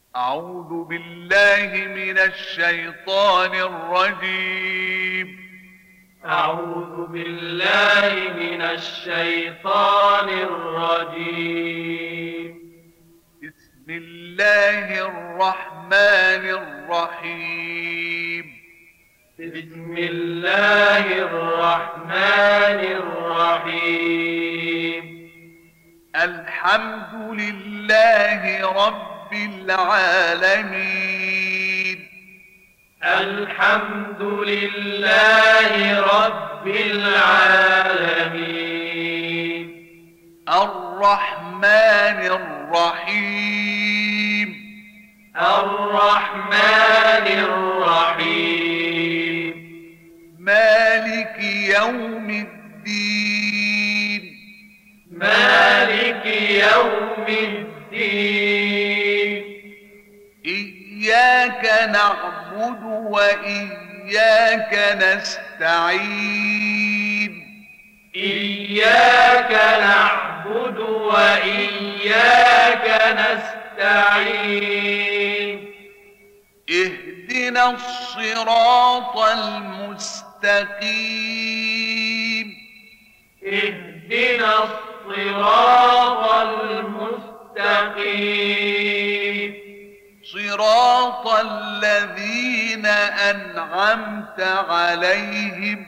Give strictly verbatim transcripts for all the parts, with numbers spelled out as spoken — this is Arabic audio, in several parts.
أعوذ بالله من الشيطان الرجيم. أعوذ بالله من الشيطان الرجيم. بسم الله الرحمن الرحيم. بسم الله الرحمن الرحيم. الحمد لله رب العالمين. الحمد لله رب العالمين. الرحمن الرحيم. الرحمن الرحيم. مالك يوم الدين. مالك يوم الدين. إياك نعبد وإياك نستعين. إياك نعبد وإياك نستعين. اهدنا الصراط المستقيم. اهدنا الصراط المستقيم. صراط الذين أنعمت عليهم.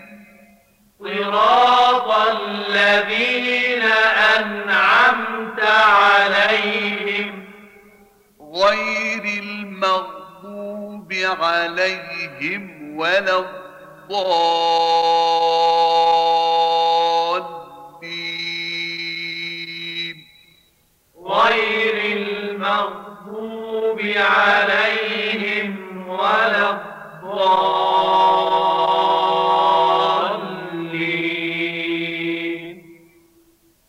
صراط الذين أنعمت عليهم. غير المغضوب عليهم ولا الضالين. غير المغضوب عليهم